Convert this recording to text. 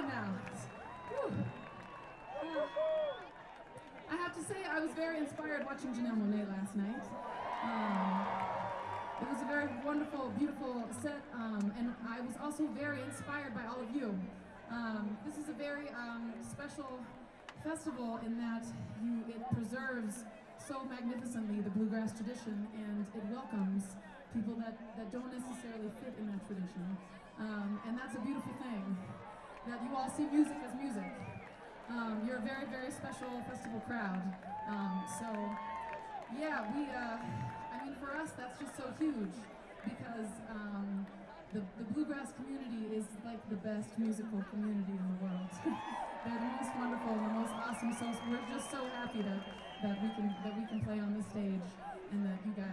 on now. I have to say, I was very inspired watching Janelle Monáe last night. It was a very wonderful, beautiful set, and I was also very inspired by all of you. This is a very special festival in that it preserves so magnificently the bluegrass tradition, and it welcomes people that don't necessarily fit in that tradition. And that's a beautiful thing, that you all see music as music. You're a very, very special festival crowd. So, yeah, I mean, for us, that's just so huge, because the bluegrass community is like the best musical community in the world. They're the most wonderful and the most awesome. So we're just so happy that we can play on this stage, and that you guys